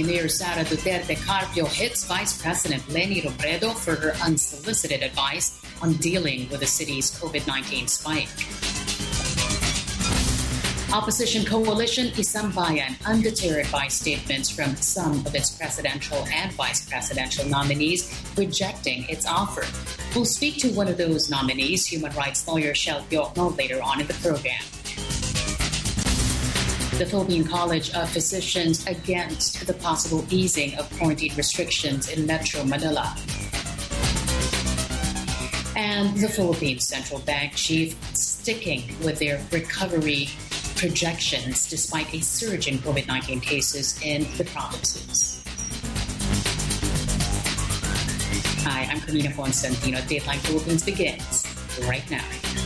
City Mayor Sara Duterte Carpio hits Vice President Leni Robredo for her unsolicited advice on dealing with the city's COVID-19 spike. Opposition coalition Isang Bayan, undeterred by statements from some of its presidential and vice presidential nominees rejecting its offer. We'll speak to one of those nominees, human rights lawyer Shel Diokno, later on in the program. The Philippine College of Physicians against the possible easing of quarantine restrictions in Metro Manila. And the Philippine Central Bank chief sticking with their recovery projections despite a surge in COVID-19 cases in the provinces. Hi, I'm Carmina Constantino. Dateline Philippines begins right now.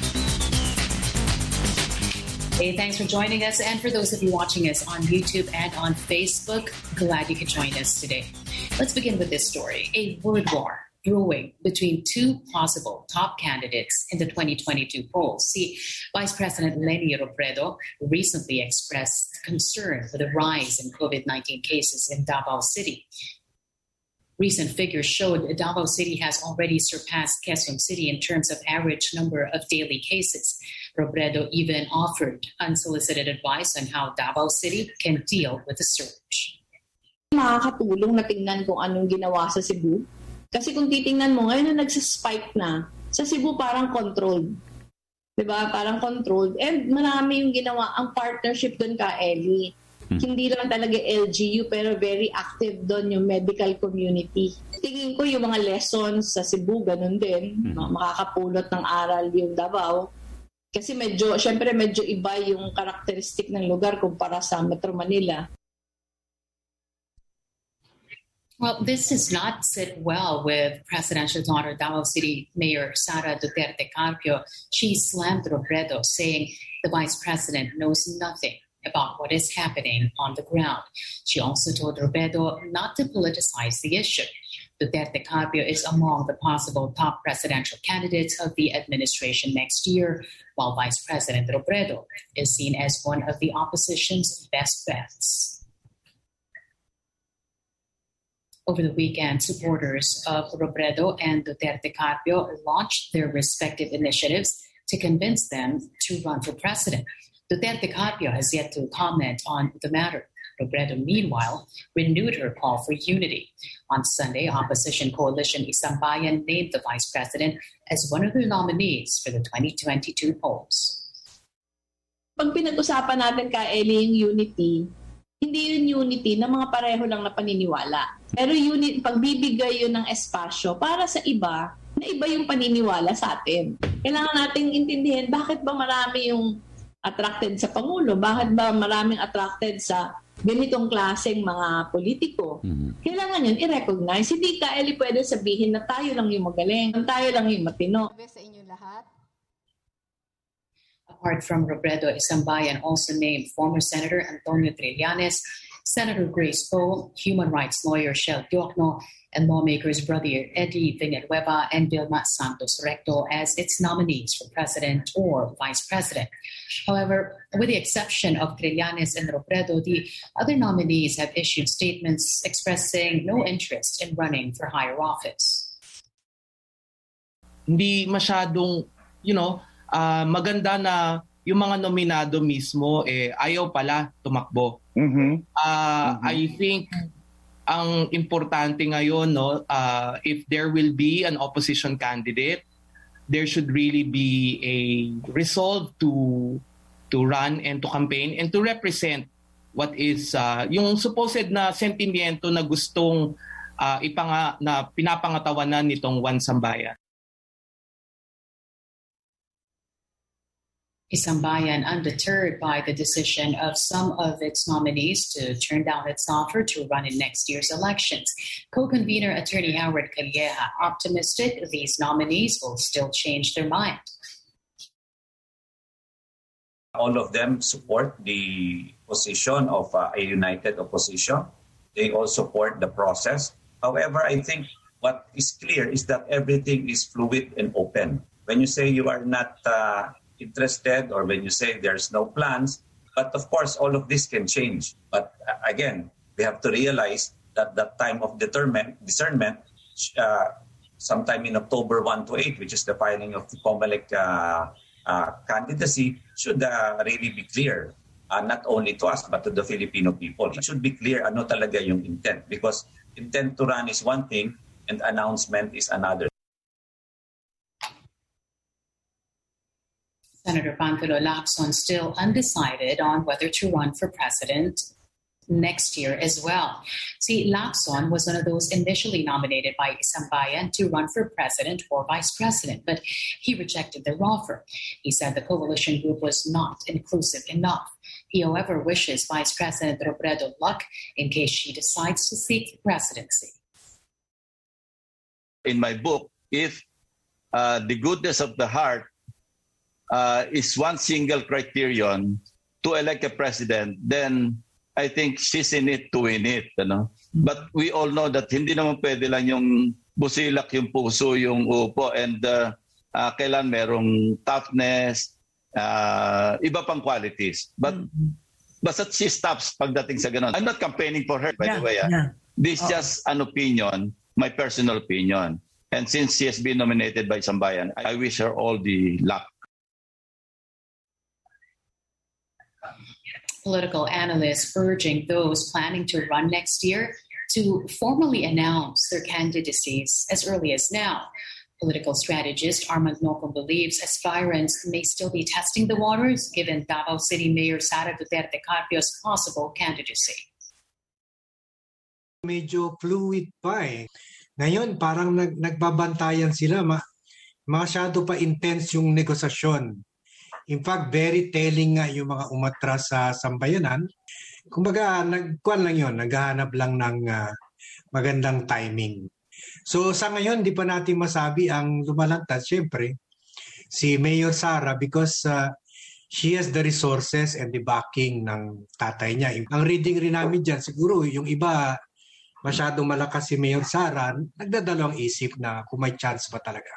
Hey, thanks for joining us. And for those of you watching us on YouTube and on Facebook, glad you could join us today. Let's begin with this story. A word war brewing between two possible top candidates in the 2022 polls. See, Vice President Leni Robredo recently expressed concern for the rise in COVID-19 cases in Davao City. Recent figures showed Davao City has already surpassed Quezon City in terms of average number of daily cases. Robredo even offered unsolicited advice on how Davao City can deal with the surge. Makakatulong na tingnan kung anong ginawa sa Cebu. Kasi kung titingnan mo, ngayon na nagsispike na, sa Cebu parang controlled. Diba? Parang controlled. And marami yung ginawa, ang partnership doon ka, Ellie. Hindi lang talaga LGU, pero very active doon yung medical community. Tingin ko yung mga lessons sa Cebu, ganun din. Makakapulot ng aral yung Davao. Kasi syempre medyo iba yung karakteristik ng lugar kumpara sa Metro Manila. Well, this does not sit well with presidential daughter Davao City Mayor Sara Duterte Carpio. She slammed Robredo, saying the vice president knows nothing about what is happening on the ground. She also told Robredo not to politicize the issue. Duterte Carpio is among the possible top presidential candidates of the administration next year, while Vice President Robredo is seen as one of the opposition's best bets. Over the weekend, supporters of Robredo and Duterte Carpio launched their respective initiatives to convince them to run for president. Duterte Carpio has yet to comment on the matter. Robredo, meanwhile, renewed her call for unity. On Sunday, opposition coalition Isang Bayan named the vice president as one of their nominees for the 2022 polls. Pag pinag-usapan natin ka, Ellie, yung unity, hindi yun unity na mga pareho lang na paniniwala. Pero pagbibigay yun ng espasyo para sa iba, na iba yung paniniwala sa atin. Kailangan nating intindihin bakit ba marami yung attracted sa Pangulo, bakit ba maraming attracted sa ganitong klaseng mga politiko. Kailangan yun i-recognize. Hindi ka, Ellie, pwede sabihin na tayo lang yung magaling, tayo lang yung matino. Sa inyo lahat. Apart from Robredo, Isang Bayan also named former Senator Antonio Trillanes, Senator Grace Poe, human rights lawyer Shel Diokno, and lawmakers brother Eddie Villanueva and Vilma Santos Recto as its nominees for president or vice president. However, with the exception of Trillanes and Robredo, the other nominees have issued statements expressing no interest in running for higher office. Hindi masyadong, maganda na yung mga nominado mismo ayaw pala tumakbo. I think ang importante ngayon, if there will be an opposition candidate, there should really be a resolve to run and to campaign and to represent what is yung supposed na sentimiento na gustong na pinapangatawanan nitong One Sambayan. Isang Bayan, undeterred by the decision of some of its nominees to turn down its offer to run in next year's elections. Co-convener Attorney Howard Calleja optimistic these nominees will still change their mind. All of them support the position of a united opposition. They all support the process. However, I think what is clear is that everything is fluid and open. When you say you are not interested or when you say there's no plans, but of course all of this can change. But again, we have to realize that the time of discernment, sometime in October 1 to 8, which is the filing of the COMELEC candidacy, should really be clear, not only to us but to the Filipino people. It should be clear ano talaga yung intent, because intent to run is one thing and announcement is another. Senator Panfilo Lacson still undecided on whether to run for president next year as well. See, Lacson was one of those initially nominated by Sambayan to run for president or vice president, but he rejected their offer. He said the coalition group was not inclusive enough. He, however, wishes Vice President Robredo luck in case she decides to seek the presidency. In my book, if the goodness of the heart is one single criterion to elect a president, then I think she's in it to win it. But we all know that hindi naman pwede lang yung busilak yung puso, yung upo, and kailan merong toughness, iba pang qualities. But basta she stops pagdating sa ganon. I'm not campaigning for her, by the way. This is just an opinion, my personal opinion. And since she has been nominated by Sambayan, I wish her all the luck. Political analysts urging those planning to run next year to formally announce their candidacies as early as now. Political strategist Armand Nocon believes aspirants may still be testing the waters given Davao City Mayor Sara Duterte Carpio's possible candidacy. Medyo fluid pa eh. Ngayon parang nagbabantayan sila. Masyado pa intense yung negosasyon. In fact, very telling nga yung mga umatras sa Sambayanan. Kumbaga, naghahanap lang ng magandang timing. So sa ngayon, di pa natin masabi ang lumalantad. Siyempre, si Mayor Sara because she has the resources and the backing ng tatay niya. Ang reading rin namin dyan, siguro yung iba masyadong malakas si Mayor Sara, nagdadalawang isip na kung may chance ba talaga.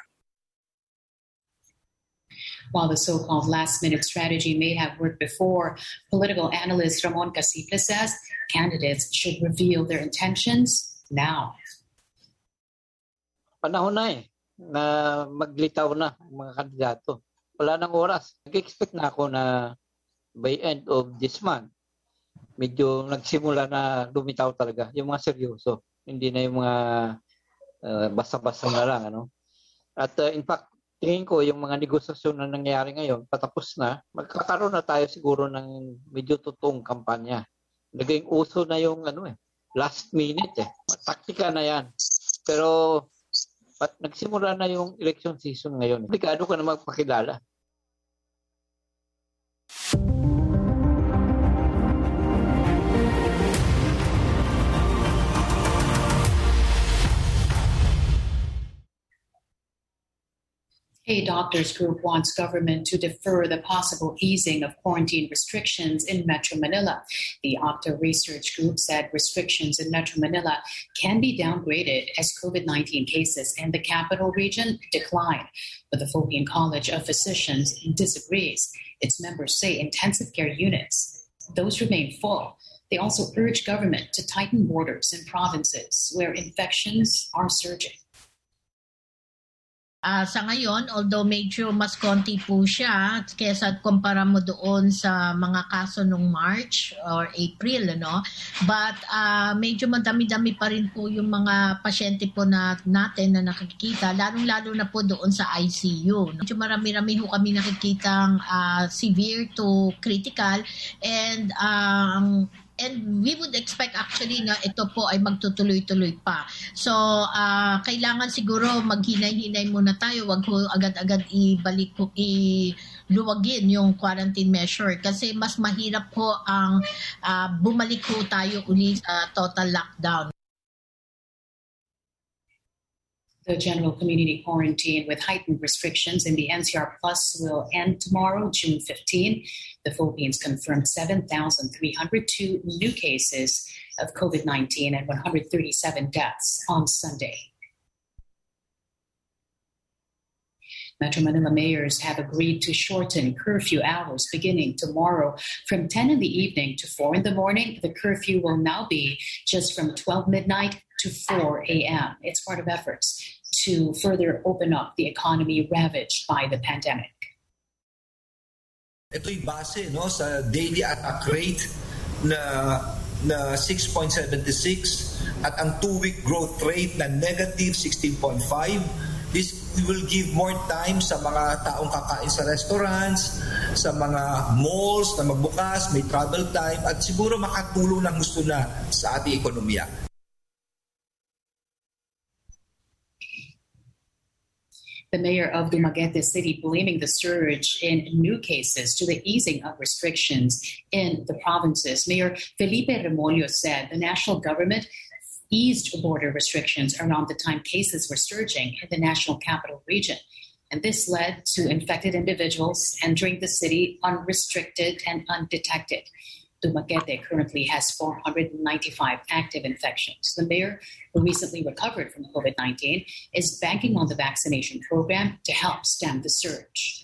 While the so-called last-minute strategy may have worked before, political analyst Ramon Casiple says candidates should reveal their intentions now. Panahon na na maglitaw na ang mga kandidato. Wala nang oras. Nag-expect na ako na by end of this month, medyo nagsimula na lumitaw talaga. Yung mga seryoso. Hindi na yung mga basta-basta na lang. At in fact, tingin ko yung mga negosasyon na nangyayari ngayon, patapos na, magkakaroon na tayo siguro ng medyo totoong kampanya. Naging uso na yung last minute Taktika na yan. Pero nagsimula na yung election season ngayon. Obligado ka na magpakilala. A doctors group wants government to defer the possible easing of quarantine restrictions in Metro Manila. The Octa Research Group said restrictions in Metro Manila can be downgraded as COVID-19 cases in the capital region decline. But the Philippine College of Physicians disagrees. Its members say intensive care units, those remain full. They also urge government to tighten borders in provinces where infections are surging. Sa ngayon, although medyo mas konti po siya kesa kumpara mo doon sa mga kaso nung March or April, but medyo madami-dami pa rin po yung mga pasyente po natin na nakikita, lalong-lalo na po doon sa ICU. Medyo marami-rami ho kami nakikitang severe to critical, and we would expect actually na ito po ay magtutuloy-tuloy pa. So, kailangan siguro maghinay-hinay muna tayo. Wag ho agad-agad luwagin yung quarantine measure kasi mas mahirap po ang bumalik ho tayo ulit sa total lockdown. The general community quarantine with heightened restrictions in the NCR Plus will end tomorrow, June 15. The Philippines confirmed 7,302 new cases of COVID-19 and 137 deaths on Sunday. Metro Manila mayors have agreed to shorten curfew hours beginning tomorrow from 10 in the evening to 4 in the morning. The curfew will now be just from 12 midnight to 4 a.m. It's part of efforts to further open up the economy ravaged by the pandemic. Ito'y base sa daily attack rate na 6.76 at ang 2-week growth rate na negative 16.5. This will give more time sa mga taong kakain sa restaurants, sa mga malls na magbukas, may travel time, at siguro makatulong ng gusto na sa ating ekonomiya. The mayor of Dumaguete City blaming the surge in new cases to the easing of restrictions in the provinces. Mayor Felipe Remolio said the national government eased border restrictions around the time cases were surging in the national capital region. And this led to infected individuals entering the city unrestricted and undetected. Dumaguete currently has 495 active infections. The mayor, who recently recovered from COVID-19, is banking on the vaccination program to help stem the surge.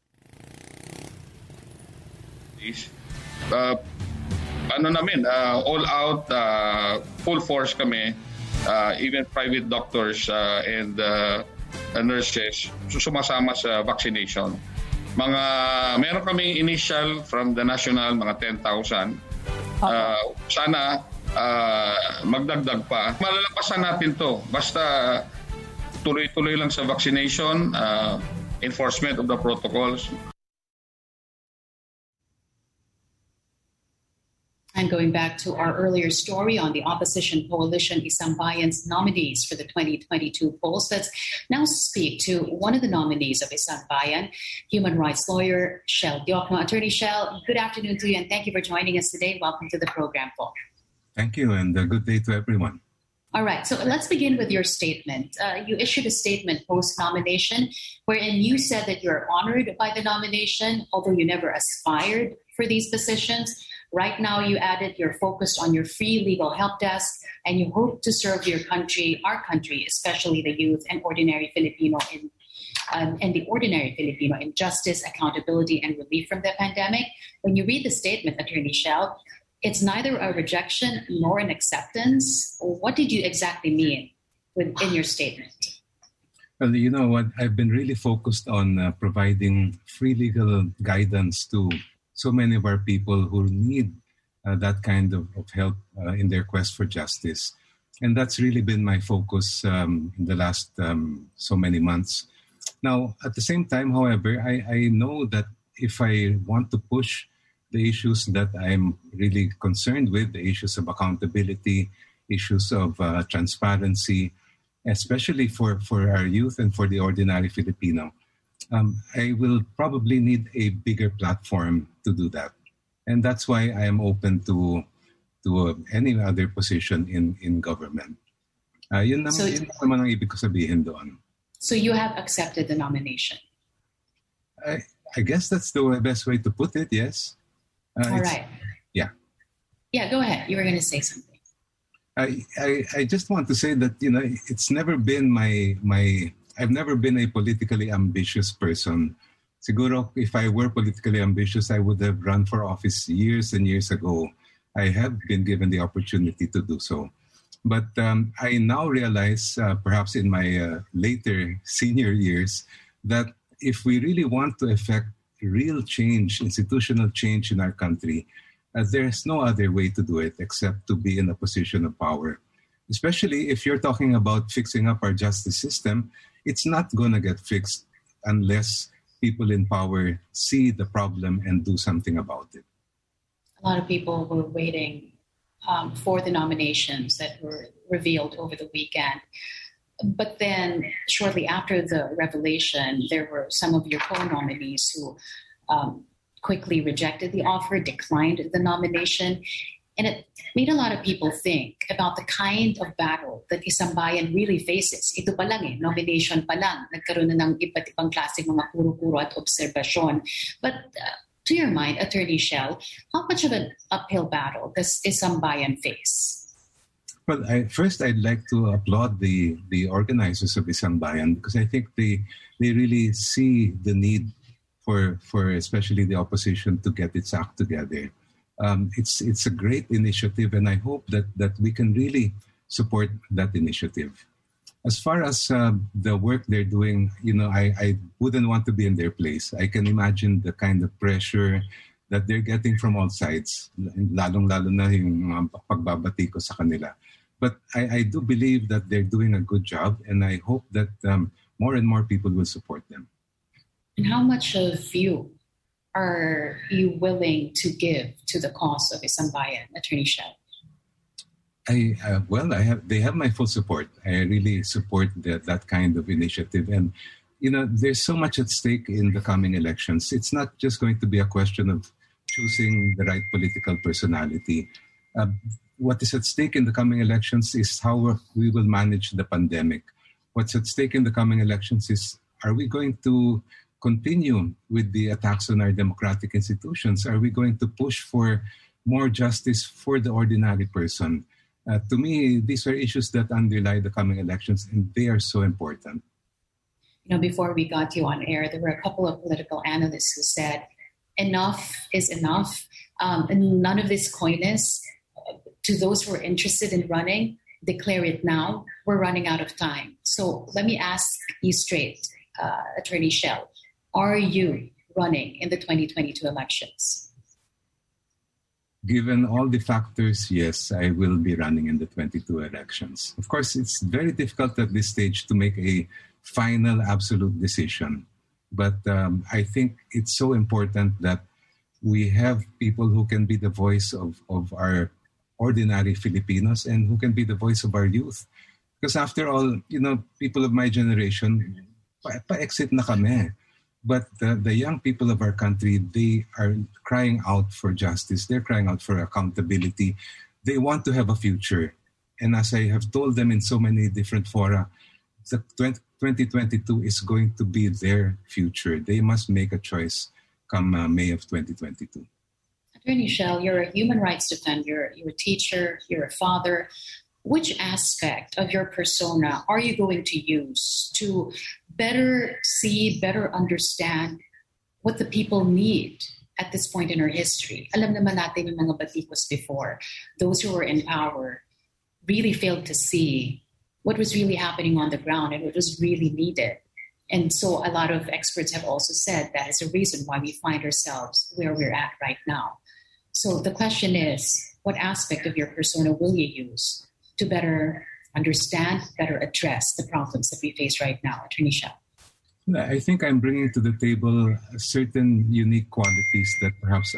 All out, full force kami, even private doctors and nurses sumasama sa vaccination. Meron kaming initial from the national, mga 10,000. Sana magdagdag pa. Malalampasan natin to. Basta tuloy-tuloy lang sa vaccination, enforcement of the protocols. And going back to our earlier story on the opposition coalition Isang Bayan's nominees for the 2022 polls, let's now speak to one of the nominees of Isang Bayan, human rights lawyer Shell Diokno. Attorney Shell, good afternoon to you and thank you for joining us today. Welcome to the program, Paul. Thank you and good day to everyone. All right, so let's begin with your statement. You issued a statement post-nomination wherein you said that you're honored by the nomination, although you never aspired for these positions. Right now, you added you're focused on your free legal help desk and you hope to serve your country, our country, especially the youth and ordinary Filipino in justice, accountability, and relief from the pandemic. When you read the statement, Attorney Shell, it's neither a rejection nor an acceptance. What did you exactly mean in your statement? Well, you know what? I've been really focused on providing free legal guidance to so many of our people who need that kind of help in their quest for justice. And that's really been my focus in the last so many months. Now, at the same time, however, I know that if I want to push the issues that I'm really concerned with, the issues of accountability, issues of transparency, especially for our youth and for the ordinary Filipino, I will probably need a bigger platform to do that. And that's why I am open to any other position in government. Yun naman ang ibig ko sabihin doon. So you have accepted the nomination? I guess that's the best way to put it, yes. All right. Yeah. Yeah, go ahead. You were going to say something. I just want to say that, you know, it's never been I've never been a politically ambitious person. Siguro, if I were politically ambitious, I would have run for office years and years ago. I have been given the opportunity to do so. But I now realize, perhaps in my later senior years, that if we really want to effect real change, institutional change in our country, there's no other way to do it except to be in a position of power. Especially if you're talking about fixing up our justice system, it's not going to get fixed unless people in power see the problem and do something about it. A lot of people were waiting for the nominations that were revealed over the weekend. But then shortly after the revelation, there were some of your co-nominees who quickly rejected the offer, declined the nomination. And it made a lot of people think about the kind of battle that Isang Bayan really faces. Ito pa lang nomination pa lang. Nagkaroon na ng iba't ibang klaseng mga kuro-kuro at obserbasyon. But to your mind, Attorney Shell, how much of an uphill battle does Isang Bayan face? Well, first I'd like to applaud the organizers of Isang Bayan, because I think they really see the need for especially the opposition to get its act together. It's a great initiative, and I hope that we can really support that initiative. As far as the work they're doing, I wouldn't want to be in their place. I can imagine the kind of pressure that they're getting from all sides, lalong-lalo na yung pagbabati ko sa kanila. But I do believe that they're doing a good job, and I hope that more and more people will support them. And how much of you are you willing to give to the cause of Isang Bayan, Attorney Shell? They have my full support. I really support that kind of initiative. And, there's so much at stake in the coming elections. It's not just going to be a question of choosing the right political personality. What is at stake in the coming elections is how we will manage the pandemic. What's at stake in the coming elections is, are we going to continue with the attacks on our democratic institutions? Are we going to push for more justice for the ordinary person? To me, these are issues that underlie the coming elections, and they are so important. Before we got you on air, there were a couple of political analysts who said, enough is enough. And none of this coyness. To those who are interested in running, declare it now. We're running out of time. So let me ask you straight, Attorney Shell, are you running in the 2022 elections? Given all the factors, yes, I will be running in the 22 elections. Of course, it's very difficult at this stage to make a final absolute decision. But I think it's so important that we have people who can be the voice of our ordinary Filipinos and who can be the voice of our youth. Because after all, people of my generation, pa-exit na kami. But the young people of our country, they are crying out for justice. They're crying out for accountability. They want to have a future. And as I have told them in so many different fora, the 2022 is going to be their future. They must make a choice come May of 2022. Attorney Shell, you're a human rights defender, you're a teacher, you're a father. Which aspect of your persona are you going to use to better see, better understand what the people need at this point in our history? Alam naman natin yung mga batikos before. Those who were in power really failed to see what was really happening on the ground and what was really needed. And so a lot of experts have also said that is a reason why we find ourselves where we're at right now. So the question is, what aspect of your persona will you use to better understand, better address the problems that we face right now? Attorney Shell. I think I'm bringing to the table certain unique qualities that perhaps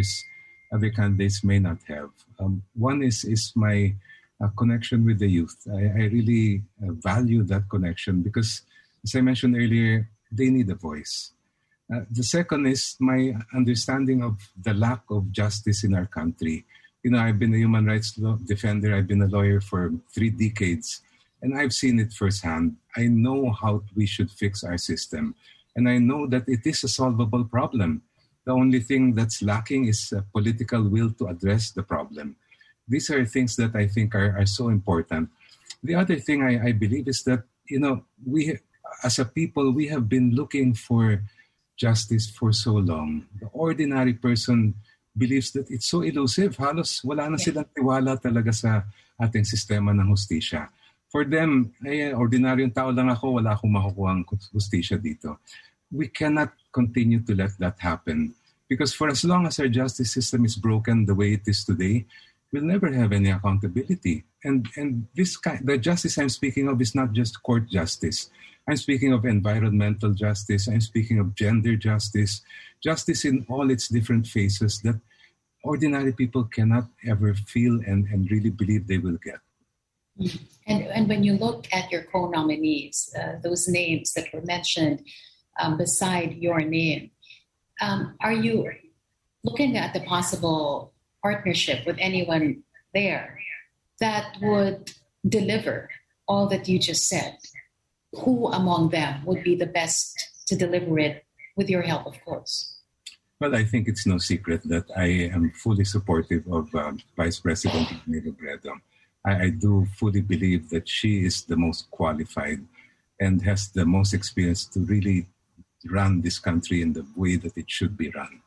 other candidates may not have. One is my connection with the youth. I really value that connection because, as I mentioned earlier, they need a voice. The second is my understanding of the lack of justice in our country. I've been a human rights defender. I've been a lawyer for 3 decades, and I've seen it firsthand. I know how we should fix our system, and I know that it is a solvable problem. The only thing that's lacking is a political will to address the problem. These are things that I think are so important. The other thing I believe is that, we as a people, we have been looking for justice for so long. The ordinary person believes that it's so elusive. Halos wala na silang tiwala talaga sa ating sistema ng hustisya. For them, ordinaryong tao lang ako, wala akong makukuhang hustisya dito. We cannot continue to let that happen. Because for as long as our justice system is broken the way it is today, we'll never have any accountability. And the justice I'm speaking of is not just court justice. I'm speaking of environmental justice. I'm speaking of gender justice. Justice in all its different phases that ordinary people cannot ever feel and really believe they will get. And when you look at your co-nominees, those names that were mentioned beside your name, are you looking at the possible partnership with anyone there that would deliver all that you just said? Who among them would be the best to deliver it with your help, of course? Well, I think it's no secret that I am fully supportive of Vice President Robredo. I do fully believe that she is the most qualified and has the most experience to really run this country in the way that it should be run.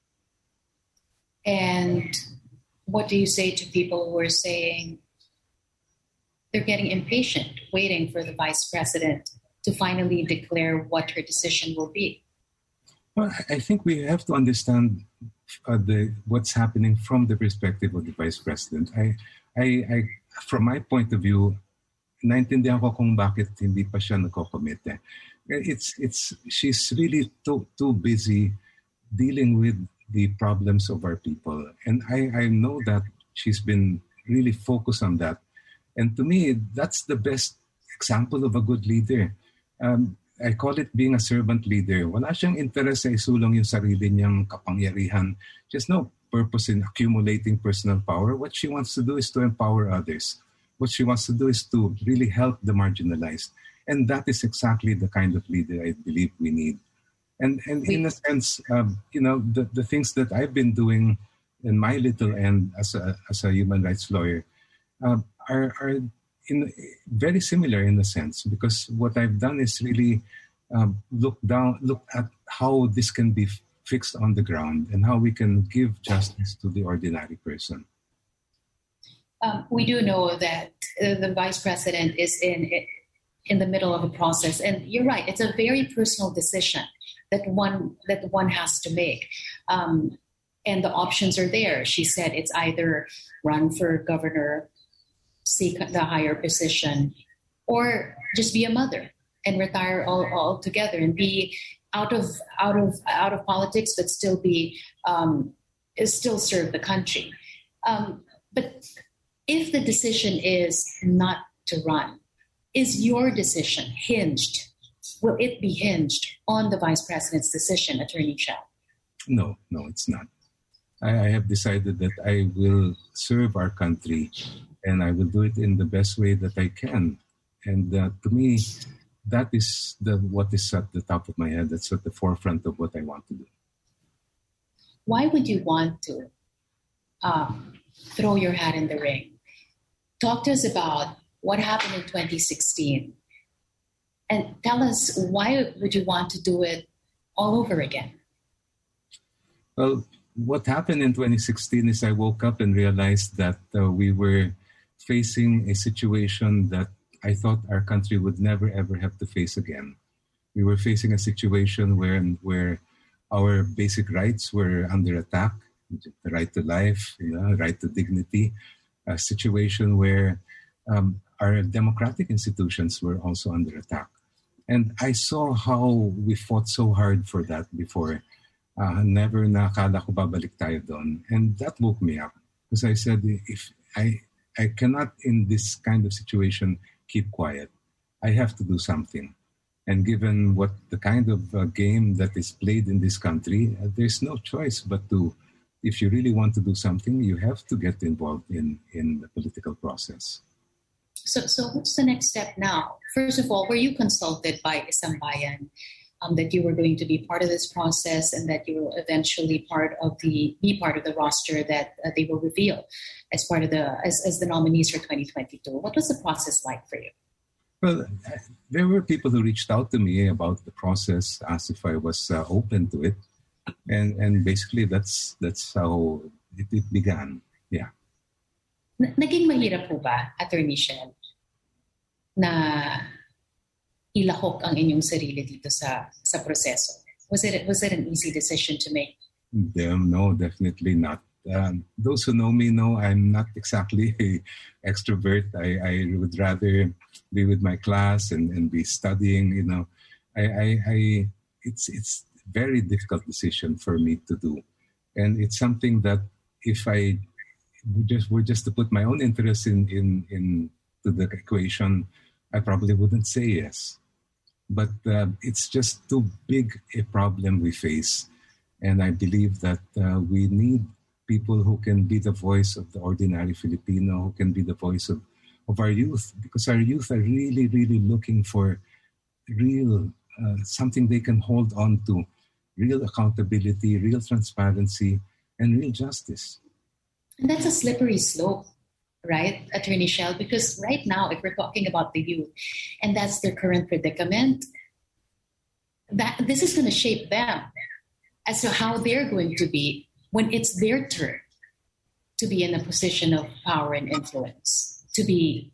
And what do you say to people who are saying they're getting impatient, waiting for the vice president to finally declare what her decision will be? Well, I think we have to understand what's happening from the perspective of the vice president. I from my point of view, naintindihan ko kung bakit hindi pa siya nagko-commit. She's really too busy dealing with the problems of our people. And I know that she's been really focused on that. And to me, that's the best example of a good leader. I call it being a servant leader. Wala siyang interest sa isulong yung sarili niyang kapangyarihan. She has no purpose in accumulating personal power. What she wants to do is to empower others. What she wants to do is to really help the marginalized. And that is exactly the kind of leader I believe we need. And in a sense, the things that I've been doing in my little end as a human rights lawyer are very similar in a sense, because what I've done is really look at how this can be fixed on the ground and how we can give justice to the ordinary person. We do know that the vice president is in the middle of a process, and you're right. It's a very personal decision that one has to make, and the options are there. She said it's either run for governor, seek the higher position, or just be a mother and retire altogether and be out of politics, but still serve the country. But if the decision is not to run, is your decision hinged? Will it be hinged on the vice president's decision, Attorney Chau? No, it's not. I have decided that I will serve our country, and I will do it in the best way that I can. And to me, that is what is at the top of my head. That's at the forefront of what I want to do. Why would you want to throw your hat in the ring? Talk to us about what happened in 2016. And tell us, why would you want to do it all over again? Well, what happened in 2016 is I woke up and realized that we were facing a situation that I thought our country would never, ever have to face again. We were facing a situation where our basic rights were under attack, the right to life, right to dignity, a situation where our democratic institutions were also under attack. And I saw how we fought so hard for that before. Never na akala ko babalik tayo doon. And that woke me up. Because I said, if I cannot in this kind of situation keep quiet. I have to do something. And given what the kind of game that is played in this country, there's no choice but to, if you really want to do something, you have to get involved in the political process. So what's the next step now? First of all, were you consulted by Isang Bayan that you were going to be part of this process and that you will eventually be part of the roster that they will reveal as part of as the nominees for 2022? What was the process like for you? Well, there were people who reached out to me about the process, asked if I was open to it, and basically that's how it began. Yeah. Naging mahirap po ba, Attorney Shel, na ilahok ang inyong sarili dito sa proseso? Was it an easy decision to make? No, definitely not. Those who know me know I'm not exactly an extrovert. I would rather be with my class and be studying. It's very difficult decision for me to do, and it's something that if I were just to put my own interest in to the equation, I probably wouldn't say yes. But it's just too big a problem we face, and I believe that we need people who can be the voice of the ordinary Filipino, who can be the voice of our youth, because our youth are really, really looking for real something they can hold on to, real accountability, real transparency, and real justice. And that's a slippery slope. right, Attorney Shell? Because right now, if we're talking about the youth, and that's their current predicament, that this is going to shape them as to how they're going to be when it's their turn to be in a position of power and influence, to be,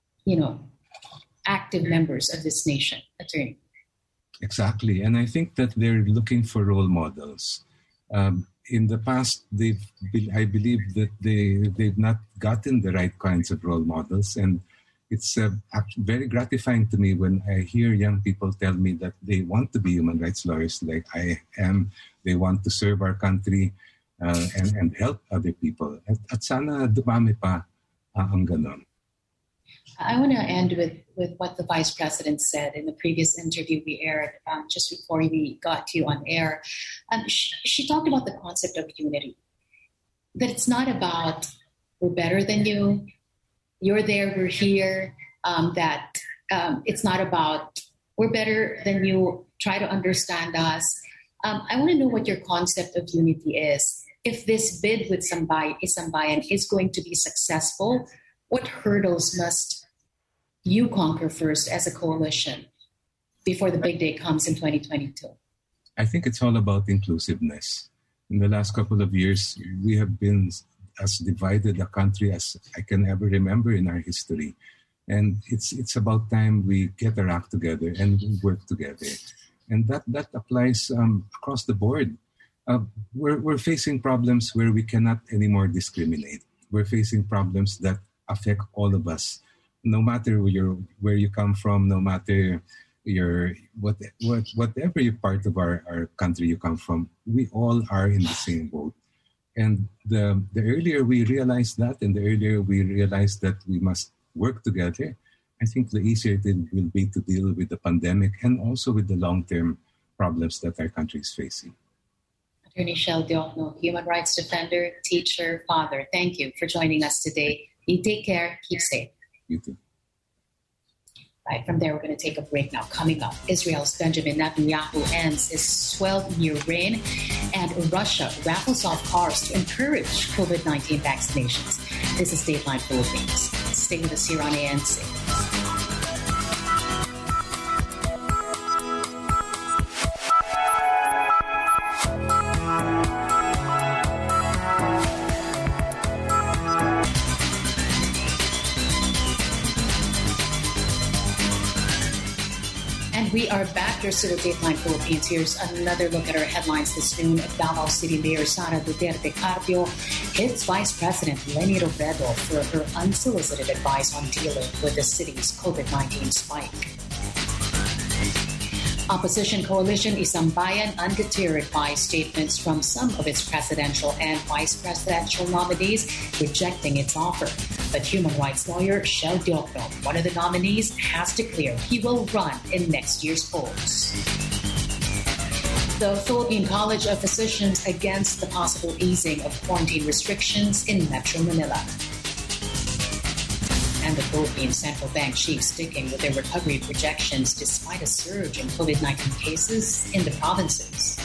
active members of this nation, Attorney. Exactly. And I think that they're looking for role models. In the past, I believe that they've not gotten the right kinds of role models. And it's very gratifying to me when I hear young people tell me that they want to be human rights lawyers like I am. They want to serve our country and help other people. At sana dumami pa ang ganon. I want to end with what the Vice President said in the previous interview we aired just before we got you on air. She talked about the concept of unity, that it's not about we're better than you, you're there, we're here, that it's not about we're better than you, try to understand us. I want to know what your concept of unity is. If this bid with Sambayan is going to be successful, what hurdles must you conquer first as a coalition before the big day comes in 2022? I think it's all about inclusiveness. In the last couple of years, we have been as divided a country as I can ever remember in our history. And it's about time we get our act together and work together. And that applies across the board. We're facing problems where we cannot anymore discriminate. We're facing problems that affect all of us. No matter where you come from, no matter whatever your part of our country you come from, we all are in the same boat. And the earlier we realize that, and the earlier we realize that we must work together, I think the easier it will be to deal with the pandemic and also with the long-term problems that our country is facing. Attorney Shell Diokno, human rights defender, teacher, father, thank you for joining us today. You take care, keep safe. You too. Right, from there, we're going to take a break now. Coming up, Israel's Benjamin Netanyahu ends his 12-year reign, and Russia raffles off cars to encourage COVID-19 vaccinations. This is Dateline Philippines. Stay with us here on ANC. We are back. You're still at Dateline Philippines. Here's another look at our headlines this noon. Davao City Mayor Sara Duterte Carpio hits Vice President Leni Robredo for her unsolicited advice on dealing with the city's COVID-19 spike. Opposition coalition Isambayan undeterred by statements from some of its presidential and vice presidential nominees rejecting its offer. But human rights lawyer Shell Diokno, one of the nominees, has declared he will run in next year's polls. The Philippine College of Physicians against the possible easing of quarantine restrictions in Metro Manila. And the Philippine Central Bank chief sticking with their recovery projections despite a surge in COVID-19 cases in the provinces.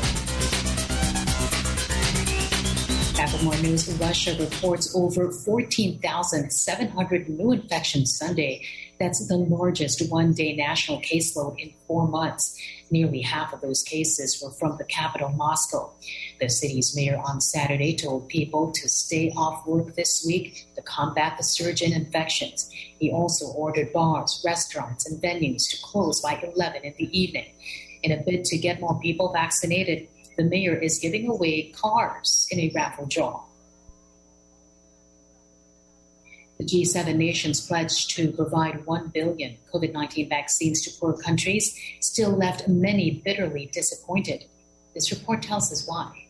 Back with more news, Russia reports over 14,700 new infections Sunday. That's the largest one-day national caseload in 4 months. Nearly half of those cases were from the capital, Moscow. The city's mayor on Saturday told people to stay off work this week to combat the surge in infections. He also ordered bars, restaurants, and venues to close by 11 in the evening. In a bid to get more people vaccinated, the mayor is giving away cars in a raffle draw. The G7 nations pledged to provide 1 billion COVID-19 vaccines to poor countries, still left many bitterly disappointed. This report tells us why.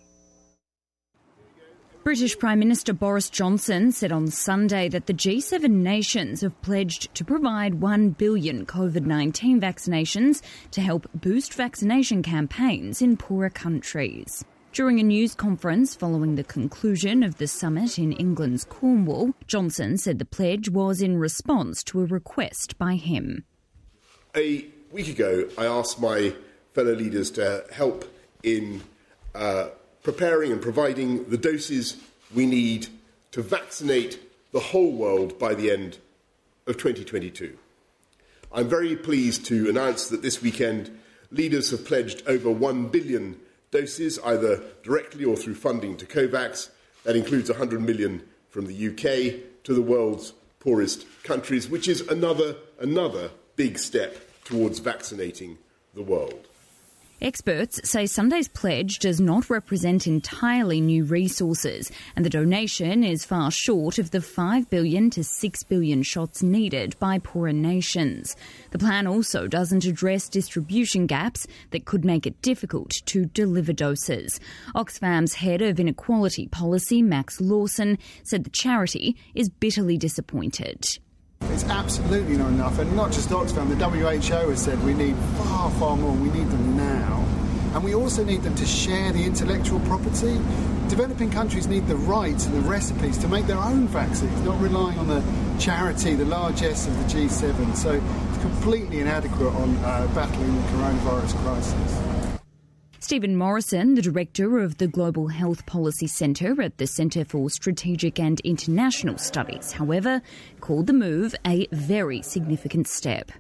British Prime Minister Boris Johnson said on Sunday that the G7 nations have pledged to provide 1 billion COVID-19 vaccinations to help boost vaccination campaigns in poorer countries. During a news conference following the conclusion of the summit in England's Cornwall, Johnson said the pledge was in response to a request by him. A week ago, I asked my fellow leaders to help in preparing and providing the doses we need to vaccinate the whole world by the end of 2022. I'm very pleased to announce that this weekend leaders have pledged over 1 billion doses, either directly or through funding to COVAX. That includes 100 million from the UK to the world's poorest countries, which is another big step towards vaccinating the world. Experts say Sunday's pledge does not represent entirely new resources, and the donation is far short of the 5 billion to 6 billion shots needed by poorer nations. The plan also doesn't address distribution gaps that could make it difficult to deliver doses. Oxfam's head of inequality policy, Max Lawson, said the charity is bitterly disappointed. It's absolutely not enough, and not just Oxfam, the WHO has said we need far, far more. We need them now. And we also need them to share the intellectual property. Developing countries need the rights and the recipes to make their own vaccines, not relying on the charity, the largesse of the G7. So it's completely inadequate on battling the coronavirus crisis. Stephen Morrison, the director of the Global Health Policy Centre at the Centre for Strategic and International Studies, however, called the move a very significant step.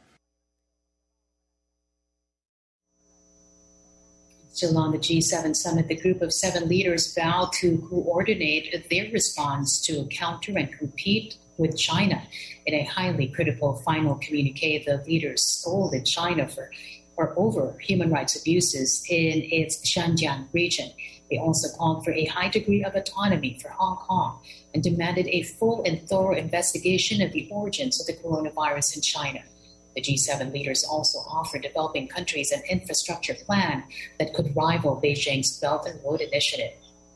Still on the G7 summit, the group of 7 leaders vowed to coordinate their response to counter and compete with China. In a highly critical final communique, the leaders scolded China for over human rights abuses in its Xinjiang region. They also called for a high degree of autonomy for Hong Kong and demanded a full and thorough investigation of the origins of the coronavirus in China. The G7 leaders also offered developing countries an infrastructure plan that could rival Beijing's Belt and Road Initiative.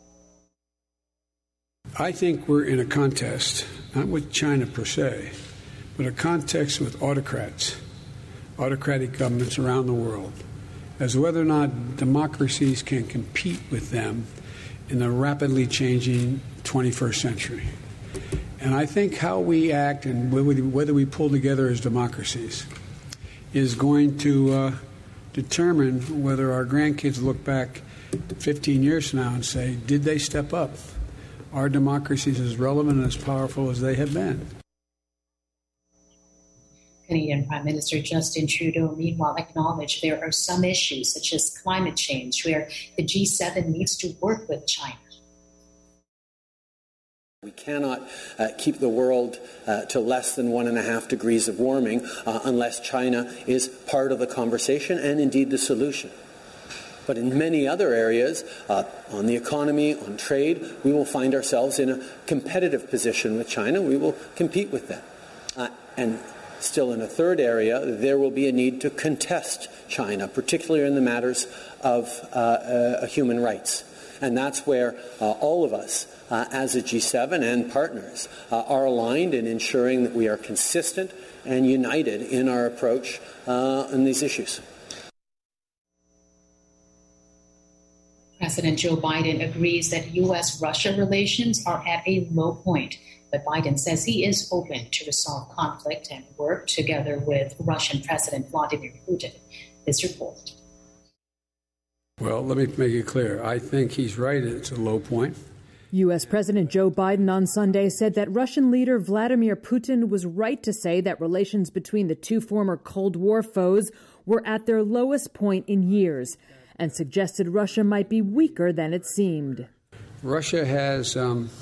I think we're in a contest, not with China per se, but a contest with autocratic governments around the world, as whether or not democracies can compete with them in the rapidly changing 21st century. And I think how we act and whether we pull together as democracies is going to determine whether our grandkids look back 15 years from now and say, did they step up? Are democracies as relevant and as powerful as they have been? Canadian Prime Minister Justin Trudeau, meanwhile, acknowledged there are some issues, such as climate change, where the G7 needs to work with China. We cannot keep the world to less than 1.5 degrees of warming unless China is part of the conversation and indeed the solution. But in many other areas, on the economy, on trade, we will find ourselves in a competitive position with China. We will compete with them. And still in a third area, there will be a need to contest China, particularly in the matters of human rights. And that's where all of us, as a G7 and partners, are aligned in ensuring that we are consistent and united in our approach on these issues. President Joe Biden agrees that U.S.-Russia relations are at a low point, but Biden says he is open to resolve conflict and work together with Russian President Vladimir Putin. This report. Well, let me make it clear. I think he's right. It's a low point. U.S. President Joe Biden on Sunday said that Russian leader Vladimir Putin was right to say that relations between the two former Cold War foes were at their lowest point in years, and suggested Russia might be weaker than it seemed. Russia has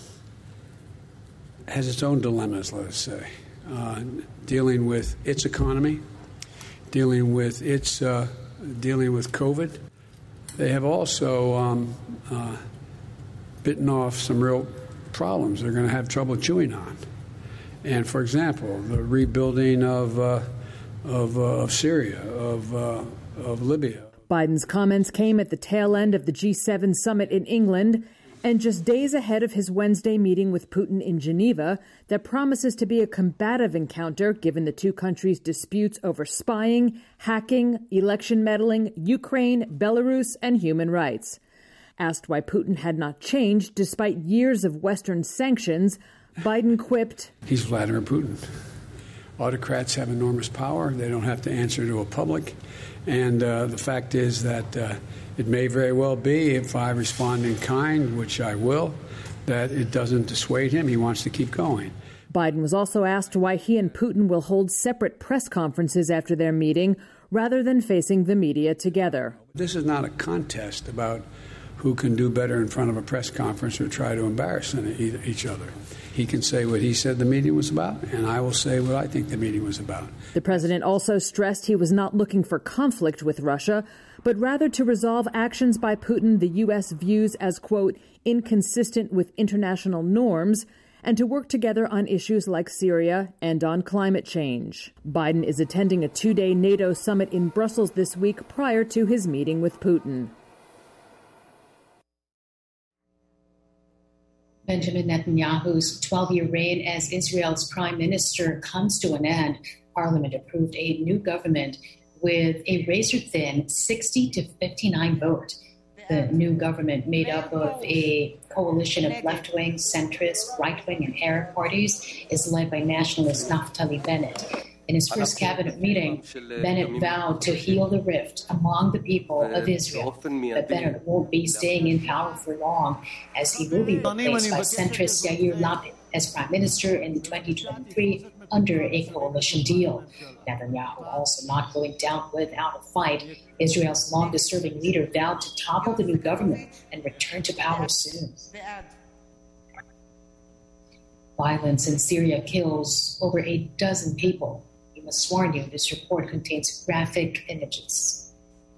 its own dilemmas, let us say, dealing with its economy, dealing with COVID. They have also bitten off some real problems they're going to have trouble chewing on. And for example, the rebuilding of Syria, of Libya. Biden's comments came at the tail end of the G7 summit in England and just days ahead of his Wednesday meeting with Putin in Geneva that promises to be a combative encounter given the two countries' disputes over spying, hacking, election meddling, Ukraine, Belarus, and human rights. Asked why Putin had not changed despite years of Western sanctions, Biden quipped, "He's Vladimir Putin. Autocrats have enormous power. They don't have to answer to a public. And the fact is that it may very well be, if I respond in kind, which I will, that it doesn't dissuade him. He wants to keep going. Biden was also asked why he and Putin will hold separate press conferences after their meeting rather than facing the media together. This is not a contest about who can do better in front of a press conference or try to embarrass each other. He can say what he said the meeting was about, and I will say what I think the meeting was about. The president also stressed he was not looking for conflict with Russia, but rather to resolve actions by Putin the U.S. views as, quote, inconsistent with international norms, and to work together on issues like Syria and on climate change. Biden is attending a 2-day NATO summit in Brussels this week prior to his meeting with Putin. Benjamin Netanyahu's 12-year reign as Israel's prime minister comes to an end. Parliament approved a new government with a razor-thin 60 to 59 vote. The new government, made up of a coalition of left-wing, centrist, right-wing, and Arab parties, is led by nationalist Naftali Bennett. In his first cabinet meeting, Bennett vowed to heal the rift among the people of Israel. But Bennett won't be staying in power for long, as he will be replaced by centrist Yair Lapid as prime minister in 2023 under a coalition deal. Netanyahu also not going down without a fight. Israel's longest-serving leader vowed to topple the new government and return to power soon. Violence in Syria kills over a dozen people. We must warn you, this report contains graphic images.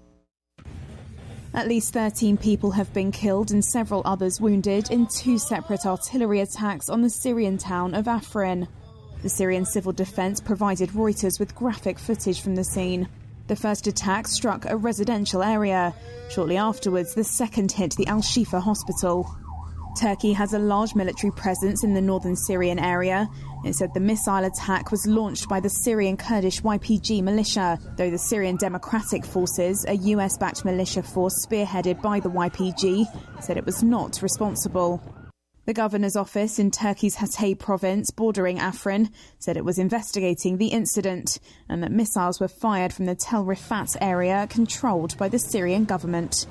At least 13 people have been killed and several others wounded in 2 separate artillery attacks on the Syrian town of Afrin. The Syrian Civil Defense provided Reuters with graphic footage from the scene. The first attack struck a residential area. Shortly afterwards, the second hit the Al-Shifa hospital. Turkey has a large military presence in the northern Syrian area. It said the missile attack was launched by the Syrian Kurdish YPG militia, though the Syrian Democratic Forces, a US-backed militia force spearheaded by the YPG, said it was not responsible. The governor's office in Turkey's Hatay province, bordering Afrin, said it was investigating the incident and that missiles were fired from the Tel Rifat area controlled by the Syrian government.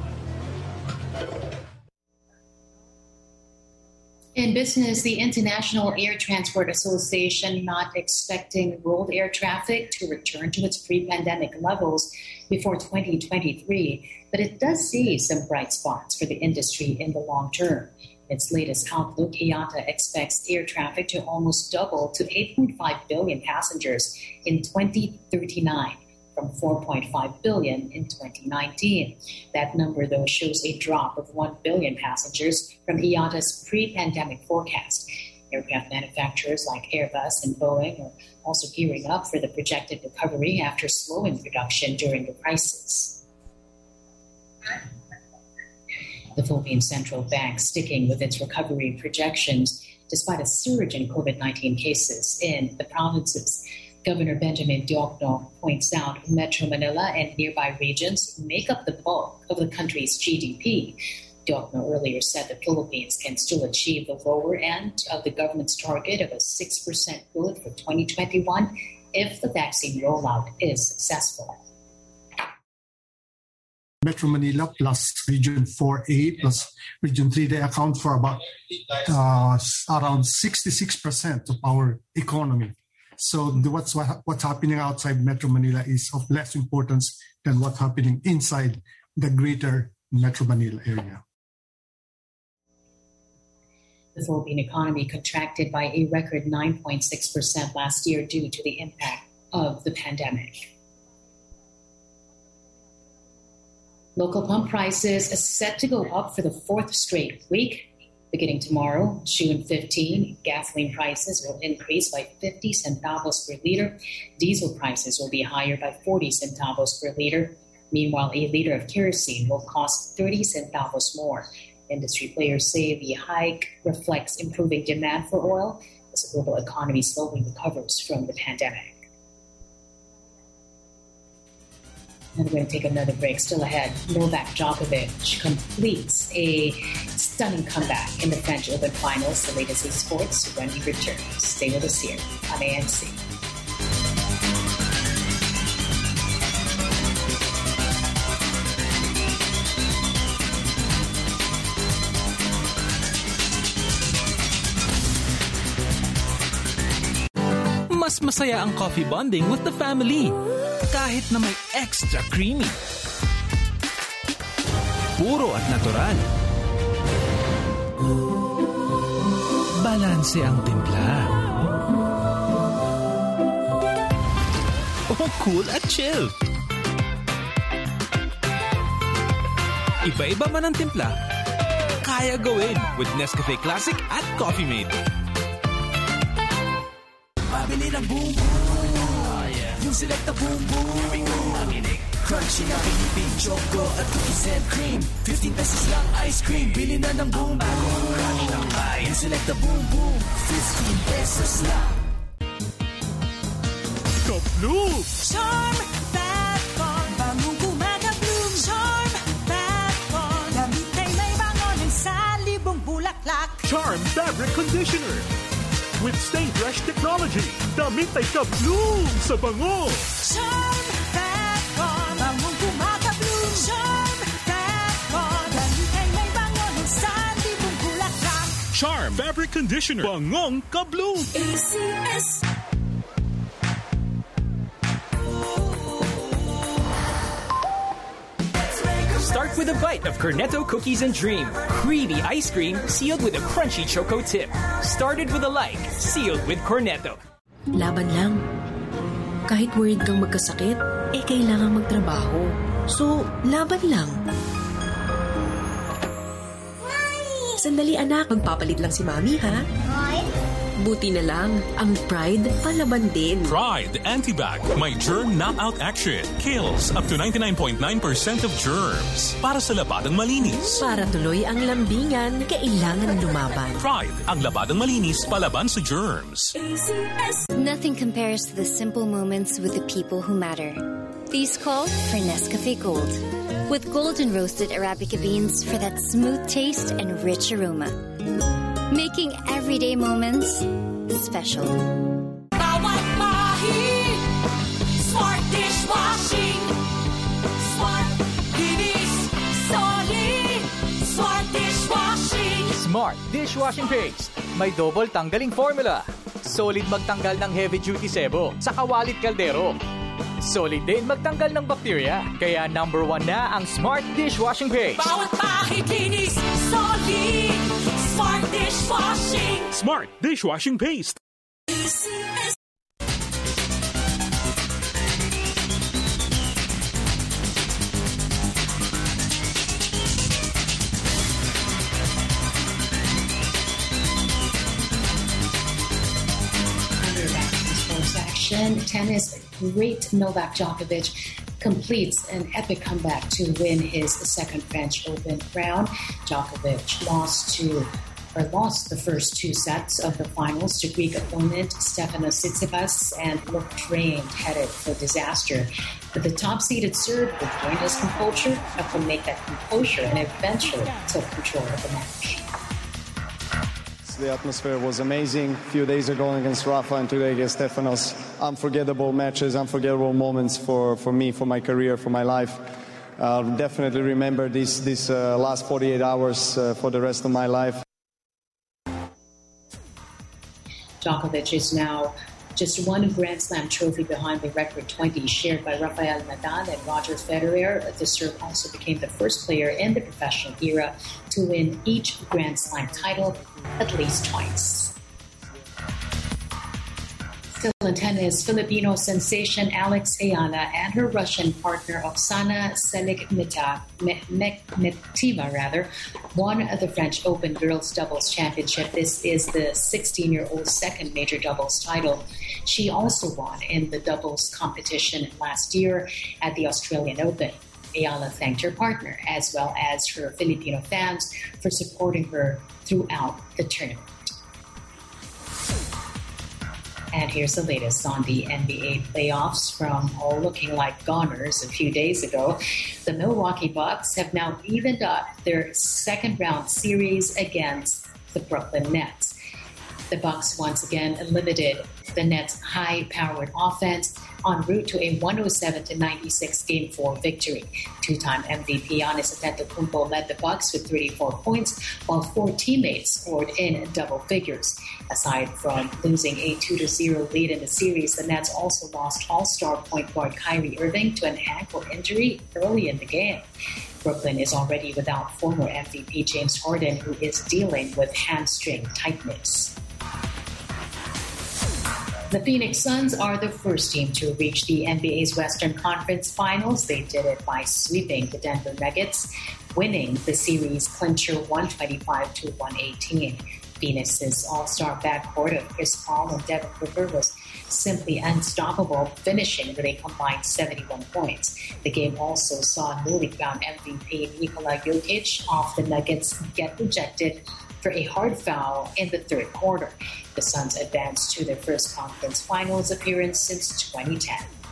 In business, the International Air Transport Association not expecting road air traffic to return to its pre-pandemic levels before 2023, but it does see some bright spots for the industry in the long term. In its latest outlook, IATA expects air traffic to almost double to 8.5 billion passengers in 2039. From 4.5 billion in 2019. That number, though, shows a drop of 1 billion passengers from IATA's pre-pandemic forecast. Aircraft manufacturers like Airbus and Boeing are also gearing up for the projected recovery after slowing production during the crisis. The Philippine Central Bank sticking with its recovery projections despite a surge in COVID-19 cases in the provinces. Governor Benjamin Diokno points out Metro Manila and nearby regions make up the bulk of the country's GDP. Diokno earlier said the Philippines can still achieve the lower end of the government's target of a 6% growth for 2021 if the vaccine rollout is successful. Metro Manila plus Region 4A plus Region 3, they account for about around 66% of our economy. So what's happening outside Metro Manila is of less importance than what's happening inside the greater Metro Manila area. The Philippine economy contracted by a record 9.6% last year due to the impact of the pandemic. Local pump prices are set to go up for the 4th straight week. Beginning tomorrow, June 15, gasoline prices will increase by 50 centavos per liter. Diesel prices will be higher by 40 centavos per liter. Meanwhile, a liter of kerosene will cost 30 centavos more. Industry players say the hike reflects improving demand for oil as the global economy slowly recovers from the pandemic. And we're going to take another break. Still ahead, Novak Djokovic completes a stunning comeback in the French Open finals. The latest in sports when he returns. Stay with us here on ANC. Mas masaya ang coffee bonding with the family. Kahit na may extra creamy. Puro at natural. Balanse ang timpla. O cool at chill. Iba-iba man ang timpla, kaya gawin with Nescafe Classic at Coffee Mate. Pabili ng boom boom. Yung Selecta boom boom. Crunchy na pinipig, choco at cookies and cream. 15 pesos lang ice cream. Bili na ng boom boom. Yung Selecta boom boom. 15 pesos lang. Ka-Bloom! Charm Fat Bond. Bangong kumaga-bloom. Charm Fat Bond. Damit ay may bangonin sa libong bulaklak. Charm Fabric Conditioner. With Stay Fresh Technology. Damit ay ka-bloom sa bango. Charm Fat Bond. Bangong kumaga-bloom. Charm Fat Bond. Damit ay may bangonin sa libong bulaklak. Charm Fabric Conditioner. Bangong ka-bloom. ACS. Start with a bite of Cornetto Cookies and Dream. Creamy ice cream sealed with a crunchy choco tip. Started with a like, sealed with Cornetto. Laban lang. Kahit worried kang magkasakit, kailangan magtrabaho. So, laban lang. Sandali anak, magpapalit lang si Mami, ha? Buti na lang, ang Pride palaban din. Pride Anti-Bac, may germ knockout action. Kills up to 99.9% of germs. Para sa labadang malinis. Para tuloy ang lambingan, kailangan lumaban. Pride, ang labadang malinis palaban sa germs. Nothing compares to the simple moments with the people who matter. These call for Nescafe Gold. With golden roasted Arabica beans for that smooth taste and rich aroma. Making everyday moments special. Bawat mahig, Smart Dishwashing. Smart Linis, solid. Smart Dishwashing. Smart Dishwashing Paste. May double tanggaling formula. Solid magtanggal ng heavy-duty sebo sa kawalit kaldero. Solid din magtanggal ng bakterya. Kaya number 1 na ang Smart Dishwashing Paste. Bawat mahig linis, solid. Smart Dishwashing. Smart Dishwashing Paste. Tennis, great Novak Djokovic completes an epic comeback to win his second French Open crown. Djokovic lost the first 2 sets of the finals to Greek opponent Stefanos Tsitsipas and looked drained, headed for disaster. But the top-seeded Serb regained his composure, to make that composure, and eventually took control of the match. The atmosphere was amazing. A few days ago against Rafa and today against Stefanos. Unforgettable matches, unforgettable moments for me, for my career, for my life. I'll definitely remember this last 48 hours for the rest of my life. Djokovic is now just one Grand Slam trophy behind the record 20 shared by Rafael Nadal and Roger Federer. The Serb also became the first player in the professional era to win each Grand Slam title at least twice. Still in tennis, Filipino sensation Alex Ayala and her Russian partner Oksana Selikmeteva won the French Open Girls Doubles Championship. This is the 16-year-old's second major doubles title. She also won in the doubles competition last year at the Australian Open. Ayala thanked her partner as well as her Filipino fans for supporting her throughout the tournament. And here's the latest on the NBA playoffs from all looking like goners a few days ago. The Milwaukee Bucks have now evened up their second-round series against the Brooklyn Nets. The Bucks once again limited the Nets' high-powered offense en route to a 107-96 Game 4 victory. Two-time MVP Giannis Antetokounmpo led the Bucks with 34 points, while 4 teammates scored in double figures. Aside from losing a 2-0 lead in the series, the Nets also lost all-star point guard Kyrie Irving to an ankle injury early in the game. Brooklyn is already without former MVP James Harden, who is dealing with hamstring tightness. The Phoenix Suns are the first team to reach the NBA's Western Conference Finals. They did it by sweeping the Denver Nuggets, winning the series clincher 125-118. Phoenix's all-star backcourt of Chris Paul and Devin Booker was simply unstoppable, finishing with a combined 71 points. The game also saw newly crowned MVP Nikola Jokic off the Nuggets get rejected for a hard foul in the third quarter. The Suns advanced to their first conference finals appearance since 2010.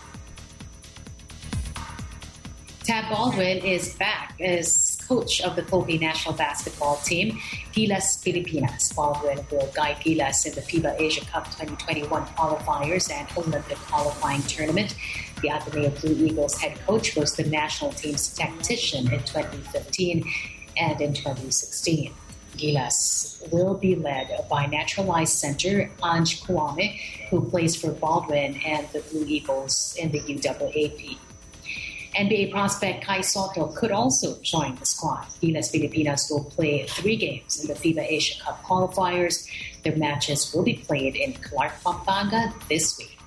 Tab Baldwin is back as coach of the Philippine national basketball team, Gilas Pilipinas. Baldwin will guide Gilas in the FIBA Asia Cup 2021 qualifiers and Olympic qualifying tournament. The Ateneo Blue Eagles head coach was the national team's tactician in 2015 and in 2016. Gilas will be led by naturalized center Ange Kwame, who plays for Baldwin and the Blue Eagles in the UAAP. NBA prospect Kai Soto could also join the squad. Gilas Pilipinas will play 3 games in the FIBA Asia Cup qualifiers. Their matches will be played in Clark, Pampanga this week.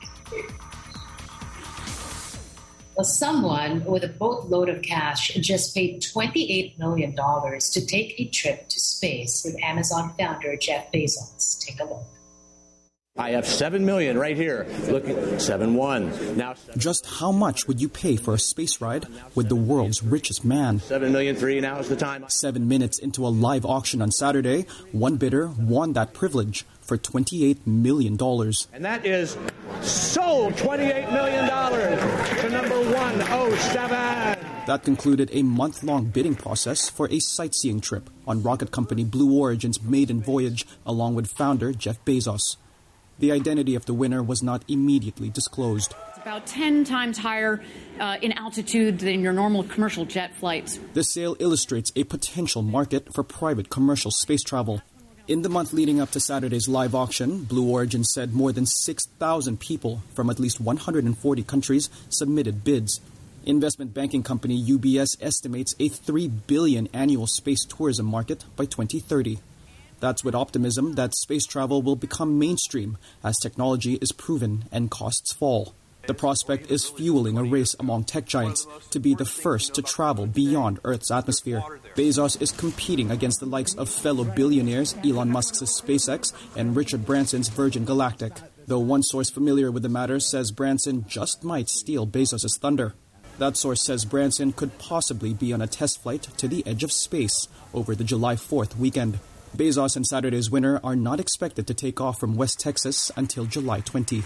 Well, someone with a boatload of cash just paid $28 million to take a trip to space with Amazon founder Jeff Bezos. Take a look. I have $7 million right here. Look at 7-1. Now, just how much would you pay for a space ride with the world's richest man? 7 million, 3. Now is the time. 7 minutes into a live auction on Saturday, one bidder won that privilege for $28 million. And that is sold $28 million to number 107. That concluded a month-long bidding process for a sightseeing trip on rocket company Blue Origin's maiden voyage along with founder Jeff Bezos. The identity of the winner was not immediately disclosed. It's about 10 times higher in altitude than your normal commercial jet flights. The sale illustrates a potential market for private commercial space travel. In the month leading up to Saturday's live auction, Blue Origin said more than 6,000 people from at least 140 countries submitted bids. Investment banking company UBS estimates a $3 billion annual space tourism market by 2030. That's with optimism that space travel will become mainstream as technology is proven and costs fall. The prospect is fueling a race among tech giants to be the first to travel beyond Earth's atmosphere. Bezos is competing against the likes of fellow billionaires Elon Musk's SpaceX and Richard Branson's Virgin Galactic, though one source familiar with the matter says Branson just might steal Bezos' thunder. That source says Branson could possibly be on a test flight to the edge of space over the July 4th weekend. Bezos and Saturday's winner are not expected to take off from West Texas until July 20.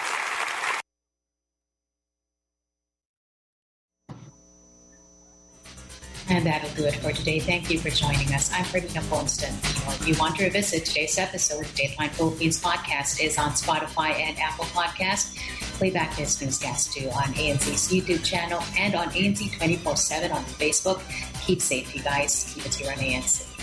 And that'll do it for today. Thank you for joining us. I'm Ferdinand Ponston. If you want to revisit today's episode, Dateline Philippines podcast is on Spotify and Apple Podcasts. Playback this newscast too on ANZ's YouTube channel and on ANC 24/7 on Facebook. Keep safe, you guys. Keep it here on ANC.